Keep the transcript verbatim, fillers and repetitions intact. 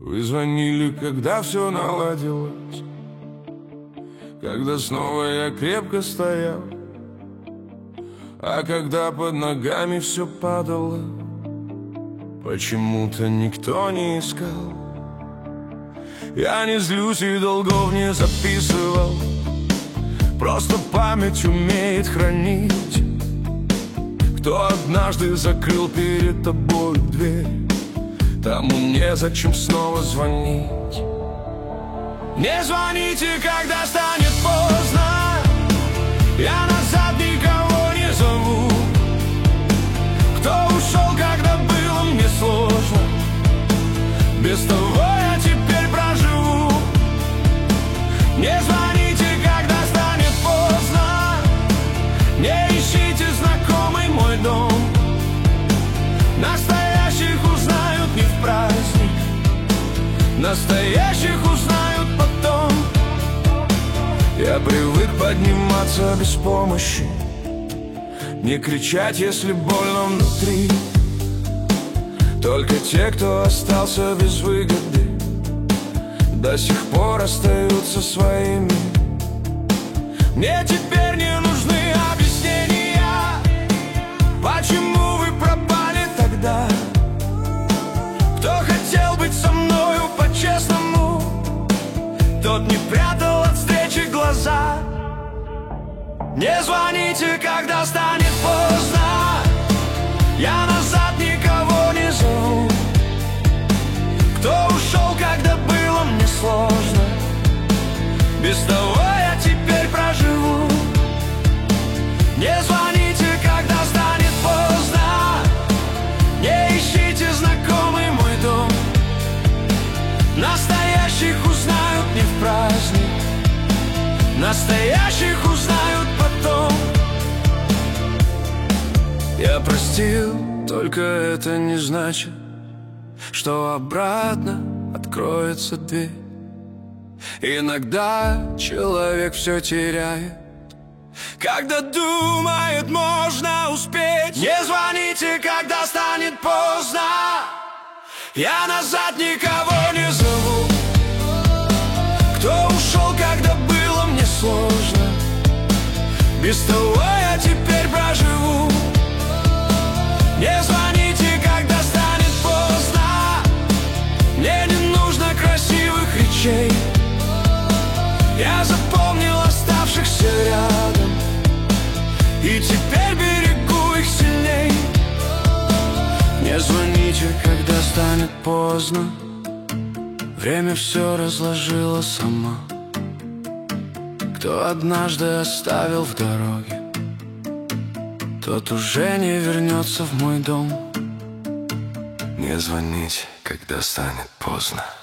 Вы звонили, когда все наладилось, когда снова я крепко стоял, а когда под ногами все падало, почему-то никто не искал. Я не злюсь и долгов не записывал, просто память умеет хранить. Кто однажды закрыл перед тобой дверь, тому незачем снова звонить. Не звоните, когда станет поздно, я назад никого не зову. Кто ушел, когда было мне сложно, без того я теперь проживу. Не звоните, когда станет поздно, не ищите знакомый мой дом. Настоящих узнают не в праздник, настоящих узнают потом. Я привык подниматься без помощи, не кричать, если больно внутри. Только те, кто остался без выгоды, до сих пор остаются своими. Мне теперь не нужны объяснения, почему вы пропали тогда. Кто хотел быть со мною по-честному, тот не прятал от встречи глаза. Не звоните, когда станет поздно, я назад никого не зову. Кто ушел, когда было мне сложно, без того я теперь проживу. Не звоните, когда станет поздно, не ищите знакомый мой дом. Настоящих узнают не в праздник, настоящих узнают потом. Я простил, только это не значит, что обратно откроется дверь. Иногда человек все теряет, когда думает, можно успеть. Не звоните, когда станет поздно, я назад никого не зову. Кто ушел, когда было мне сложно, без того я теперь проживу. Не звоните, когда станет поздно, мне не нужно красивых речей. Я запомнил оставшихся рядом и теперь берегу их сильней. Не звоните, когда станет поздно, время все разложило сама. Кто однажды оставил в дороге, тот уже не вернется в мой дом. Не звоните, когда станет поздно.